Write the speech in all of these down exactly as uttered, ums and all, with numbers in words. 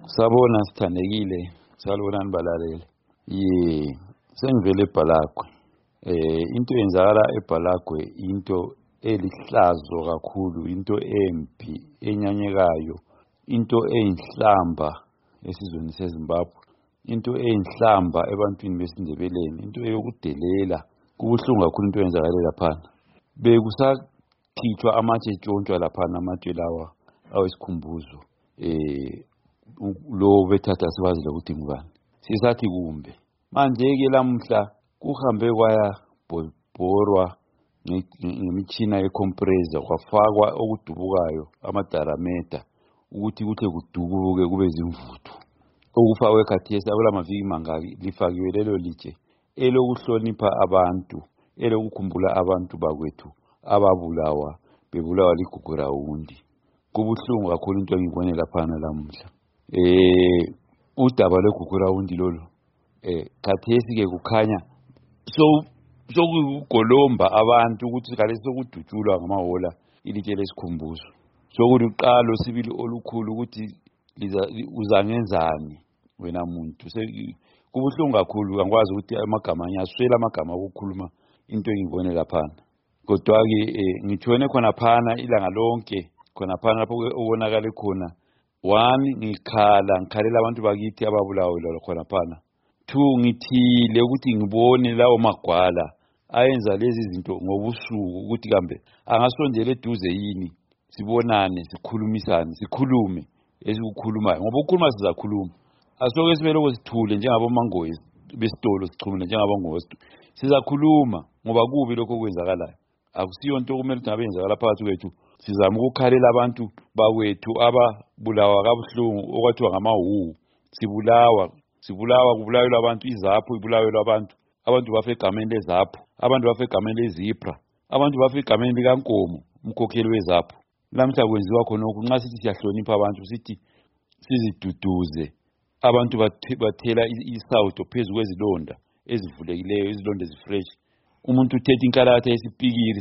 Sabona sithandekile, salibonani balaleli. Ye, sengivele eBhalagwe. Eh into eyenzakala eBhalagwe into elihlazo kakhulu, into empi, enyanyekayo, into eyinhlamba esizweni seZimbabwe. Into eyinhlamba ebantwini besindebeleni, into eyokudelela. Kubuhlungu kakhulu into eyenzakala lapha. Bekusakhithwa amatshe tshontshwa lapha amatshe lawa awesikhumbuzo. Eh lo bethatha siwazi ukuthi ngubani. Sisathi kumbe manje ke lamhla kuhambe kwaya bhorwa ngemitshina yecompressor kwafakwa okudubukayo amadarameta ukuthi kuhle kudubuke kube zimvuthu. Okufakwe khathesi akulamaviki mangaki lifakiwe lelo litshe elokuhlonipha abantu, elokukhumbula abantu bakwethu ababulawa bebulawa ligugurawundi. Kubuhlungu kakhulu into engibone lapha nalamhla. Eh udaba lwegugurawundi lolo eh khathesi ke kukhanya so sokugolomba abantu ukuthi kale sokudutshulwa ngamahola ilitshe lesikhumbuzo. Sokuliqalo sibili olukhulu ukuthi liza uzangenzani wena muntu. Kubuhlungu kakhulu angikwazi ukuthi amagama anyaswela amagama okukhuluma into engibone lapha. Kodwa ke ngithone khona phana ilanga lonke khona phana lapho ubonakala khona. One, ngikhala ngikhalela abantu bakithi ababulawa lo khona phana. Two, ngithile ukuthi ngibone lawo magwala ayenza lezi zinto ngobusuku ukuthi kambe angasondela eduze yini sibonane sikhulumisane sikhulume esikukhulumayo ngoba ukukhuluma sizakhuluma. Asoke simele ukusithule njengabo mangoyi besitolo sichumule njengabo ngoyi sizakhuluma ngoba kubi lokho kwenzakalayo. Akusiyo into okumele ukuthi abenzakala phakathi kwethu. Sizama ukukhalela abantu bakwethu ababulawa kabuhlungu okwathiwa ngamahu. Sibulawa sibulawa kubulawa abantu izapho ibulawa abantu. Abantu bafe egameni lezapho, abantu bafe egameni lezipra, abantu bafe egameni likaNkomo umkhokheli wezapho. Lamhla kwenziwa khona lokhu nxa sithi siyahlonipha abantu sithi siziduduze abantu bathela isawudo phezulu kwezilonda ezivulekileyo, izilonda ezifresh. Umuntu uthethe inkalatha esipikiri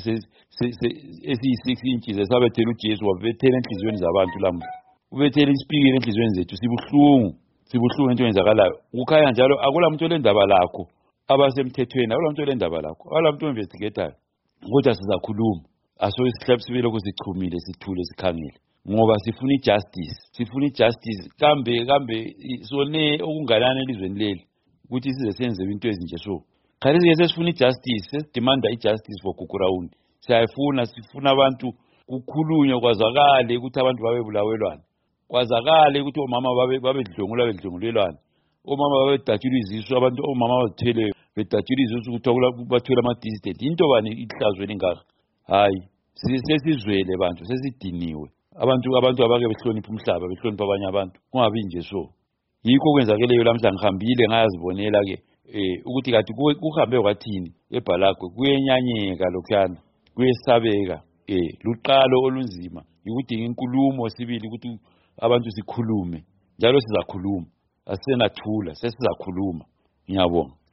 esiyi-six inches esabethela uJesu wabethela enhliziyweni zabantu lamhla. Ubethela isipikiri enhliziyweni zethu sibuhlungu, sibuhlungu into eyenzakalayo. Kukhanya njalo akulamuntu olendaba lakho abasemthethweni, akulamuntu olendaba lakho, akulamuntu oinvestigator. Kodwa sizakhuluma. Asoke sihlale sibele ukuzichumile sithule sikhangele ngoba sifuna ijustice, sifuna ijustice. Kambe kambe sone okunganani elizweni leli ukuthi size senze into ezinje so. Khathi ke sesifuna ijustice, sesidemanda ijustice for Gugurawundi. Siyayifuna, sifuna abantu kukhulunywe kwazakale ukuthi abantu babebulawelwana. Kwazakale ukuthi omama babe babedlongula bedlongulelwana. Omama babedatshula izisu, abantu omama bazithele bedatshula izisu ukuthi bathwele ama distant. Into bani ihlazwe lengaka. Hayi, sesizwele abantu, sesidiniwe. Abantu abantu abake behlonipha umhlaba, behlonipha abanye abantu. Kungabi nje so. Yikho kwenzakeleyo lamhla ngihambile ngayazibonela ke eh ukuthi kathi kuhambe kwathini eBhalagwe kuyenyanyeka lokhuyana kuyesabeka eh luqalo olunzima ukudinga inkulumo sibili ukuthi abantu sikhulume njalo sizakhuluma asisenathula sesizakhuluma. Ngiyabonga.